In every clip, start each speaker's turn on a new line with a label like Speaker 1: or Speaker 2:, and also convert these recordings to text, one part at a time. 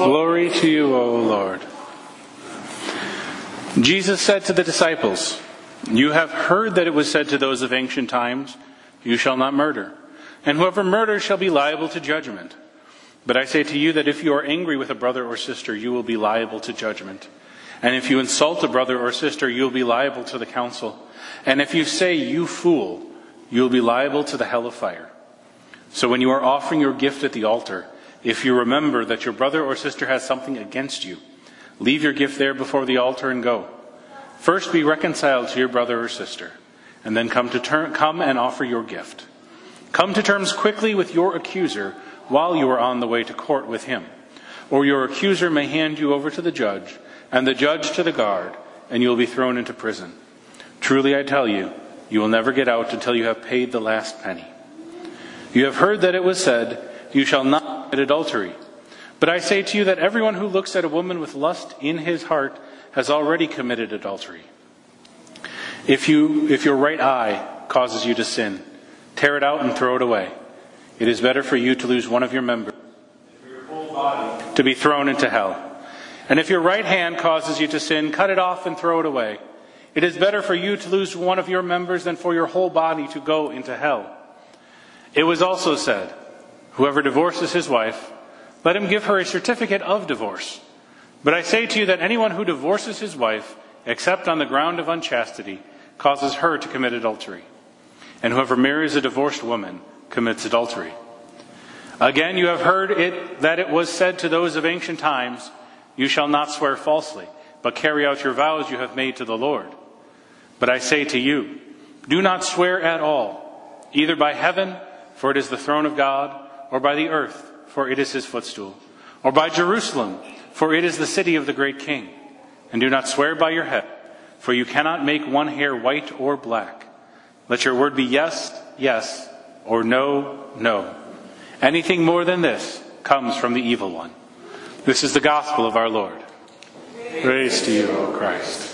Speaker 1: Glory to you, O Lord. Jesus said to the disciples, "You have heard that it was said to those of ancient times, 'You shall not murder,' and whoever murders shall be liable to judgment. But I say to you that if you are angry with a brother or sister, you will be liable to judgment. And if you insult a brother or sister, you will be liable to the council. And if you say, 'You fool,' you will be liable to the hell of fire. So when you are offering your gift at the altar, if you remember that your brother or sister has something against you, leave your gift there before the altar and go. First be reconciled to your brother or sister, and then come and offer your gift. Come to terms quickly with your accuser while you are on the way to court with him. Or your accuser may hand you over to the judge, and the judge to the guard, and you will be thrown into prison. Truly I tell you, you will never get out until you have paid the last penny. You have heard that it was said, 'You shall not commit adultery.' But I say to you that everyone who looks at a woman with lust in his heart has already committed adultery. If your right eye causes you to sin, tear it out and throw it away. It is better for you to lose one of your members than for your whole body to be thrown into hell. And if your right hand causes you to sin, cut it off and throw it away. It is better for you to lose one of your members than for your whole body to go into hell. It was also said, 'Whoever divorces his wife, let him give her a certificate of divorce.' But I say to you that anyone who divorces his wife, except on the ground of unchastity, causes her to commit adultery. And whoever marries a divorced woman commits adultery. Again, you have heard that it was said to those of ancient times, 'You shall not swear falsely, but carry out your vows you have made to the Lord.' But I say to you, do not swear at all, either by heaven, for it is the throne of God, or by the earth, for it is his footstool, or by Jerusalem, for it is the city of the great king. And do not swear by your head, for you cannot make one hair white or black. Let your word be yes, yes, or no, no. Anything more than this comes from the evil one." This is the gospel of our Lord. Praise to you, O Christ.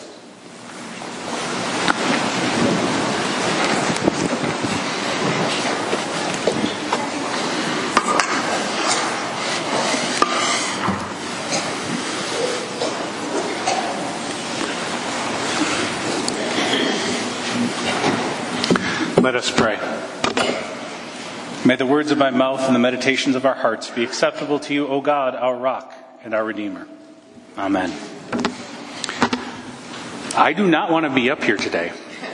Speaker 1: Let us pray. May the words of my mouth and the meditations of our hearts be acceptable to you, O God, our rock and our Redeemer. Amen. I do not want to be up here today.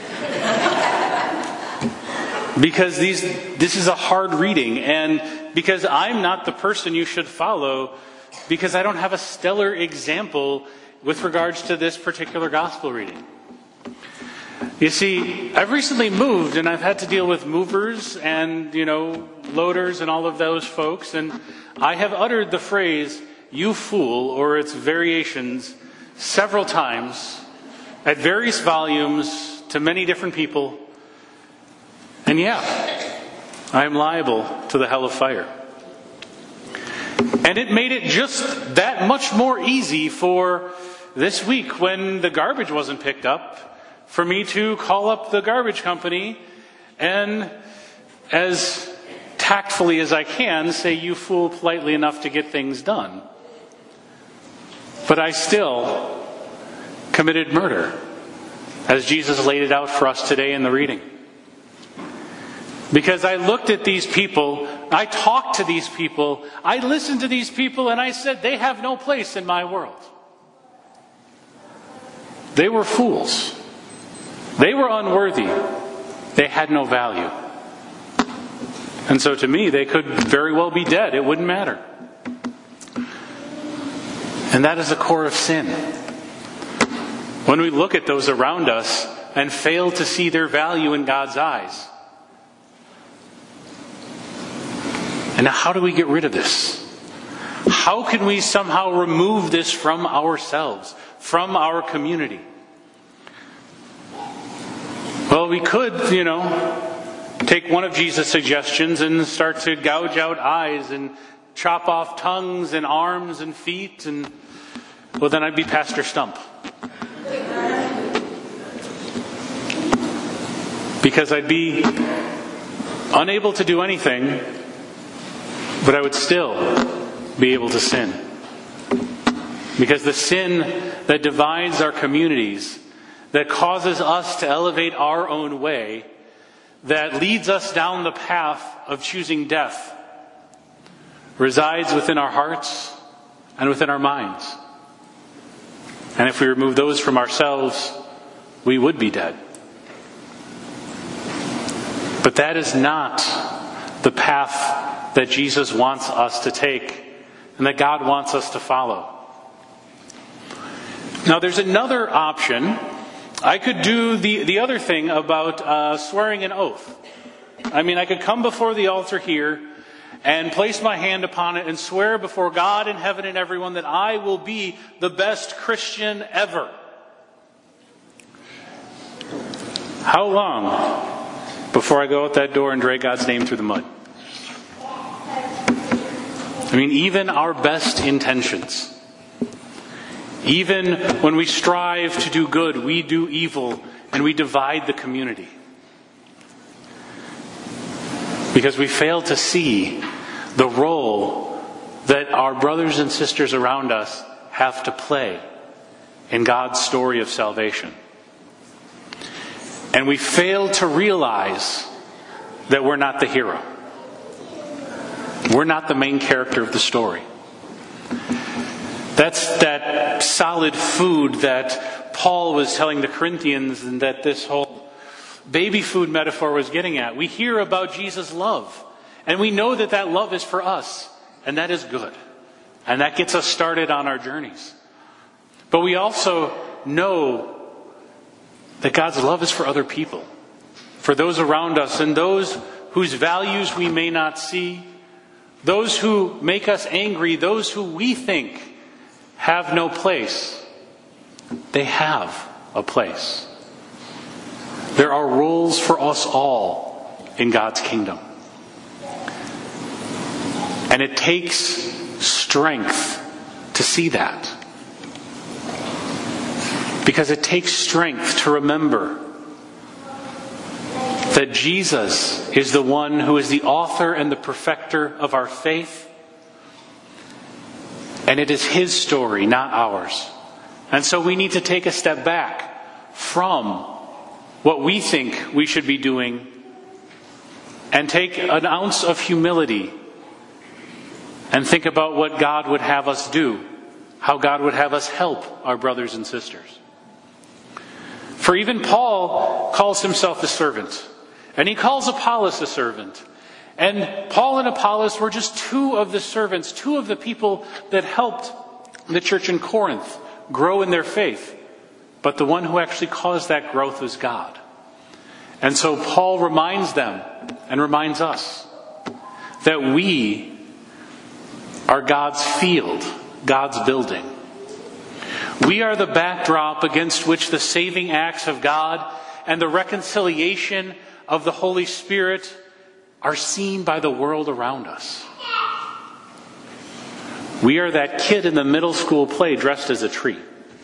Speaker 1: Because this is a hard reading, and because I'm not the person you should follow, because I don't have a stellar example with regards to this particular gospel reading. You see, I've recently moved, and I've had to deal with movers and, loaders and all of those folks. And I have uttered the phrase, "You fool," or its variations, several times at various volumes to many different people. And yeah, I am liable to the hell of fire. And it made it just that much more easy for this week when the garbage wasn't picked up, for me to call up the garbage company and, as tactfully as I can, say "you fool" politely enough to get things done. But I still committed murder, as Jesus laid it out for us today in the reading. Because I looked at these people, I talked to these people, I listened to these people, and I said, they have no place in my world. They were fools. They were unworthy. They had no value. And so to me, they could very well be dead. It wouldn't matter. And that is the core of sin. When we look at those around us and fail to see their value in God's eyes. And now, how do we get rid of this? How can we somehow remove this from ourselves, from our community? Well, we could, take one of Jesus' suggestions and start to gouge out eyes and chop off tongues and arms and feet, and, well, then I'd be Pastor Stump. Because I'd be unable to do anything, but I would still be able to sin. Because the sin that divides our communities, that causes us to elevate our own way, that leads us down the path of choosing death, resides within our hearts and within our minds. And if we remove those from ourselves, we would be dead. But that is not the path that Jesus wants us to take and that God wants us to follow. Now there's another option. I could do the other thing about swearing an oath. I mean, I could come before the altar here and place my hand upon it and swear before God in heaven and everyone that I will be the best Christian ever. How long before I go out that door and drag God's name through the mud? I mean, even our best intentions, even when we strive to do good, we do evil and we divide the community. Because we fail to see the role that our brothers and sisters around us have to play in God's story of salvation. And we fail to realize that we're not the hero. We're not the main character of the story. That's that solid food that Paul was telling the Corinthians and that this whole baby food metaphor was getting at. We hear about Jesus' love, and we know that that love is for us, and that is good. And that gets us started on our journeys. But we also know that God's love is for other people, for those around us, and those whose values we may not see, those who make us angry, those who we think have no place. They have a place. There are roles for us all in God's kingdom. And it takes strength to see that. Because it takes strength to remember that Jesus is the one who is the author and the perfecter of our faith. And it is His story, not ours. And so we need to take a step back from what we think we should be doing and take an ounce of humility and think about what God would have us do, how God would have us help our brothers and sisters. For even Paul calls himself a servant, and he calls Apollos a servant. And Paul and Apollos were just two of the servants, two of the people that helped the church in Corinth grow in their faith. But the one who actually caused that growth was God. And so Paul reminds them and reminds us that we are God's field, God's building. We are the backdrop against which the saving acts of God and the reconciliation of the Holy Spirit are seen by the world around us. We are that kid in the middle school play dressed as a tree.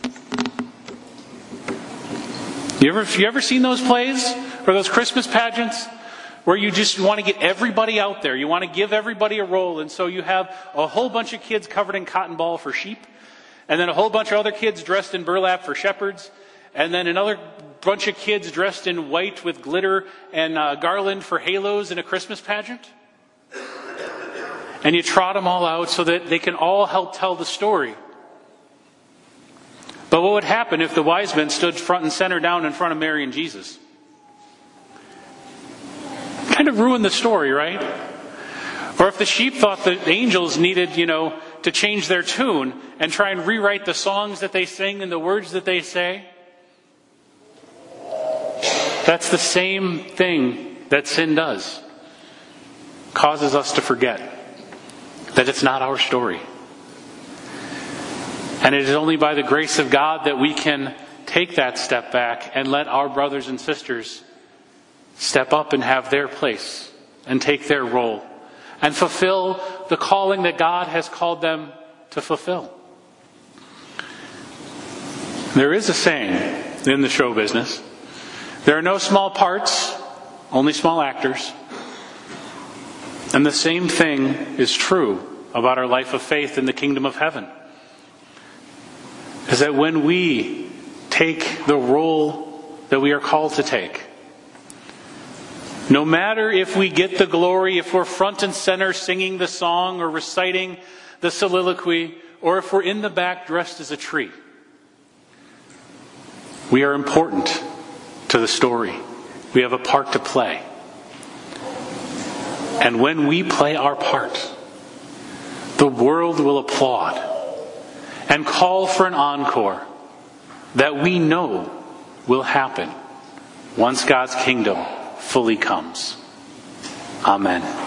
Speaker 1: You ever seen those plays or those Christmas pageants where you just want to get everybody out there? You want to give everybody a role, and so you have a whole bunch of kids covered in cotton ball for sheep, and then a whole bunch of other kids dressed in burlap for shepherds, and then another bunch of kids dressed in white with glitter and garland for halos in a Christmas pageant. And you trot them all out so that they can all help tell the story. But what would happen if the wise men stood front and center down in front of Mary and Jesus? Kind of ruined the story, right? Or if the sheep thought the angels needed, to change their tune and try and rewrite the songs that they sing and the words that they say. That's the same thing that sin does. Causes us to forget that it's not our story. And it is only by the grace of God that we can take that step back and let our brothers and sisters step up and have their place and take their role and fulfill the calling that God has called them to fulfill. There is a saying in the show business: there are no small parts, only small actors. And the same thing is true about our life of faith in the kingdom of heaven. is that when we take the role that we are called to take, no matter if we get the glory, if we're front and center singing the song or reciting the soliloquy, or if we're in the back dressed as a tree, we are important to the story. We have a part to play. And when we play our part, the world will applaud and call for an encore that we know will happen once God's kingdom fully comes. Amen.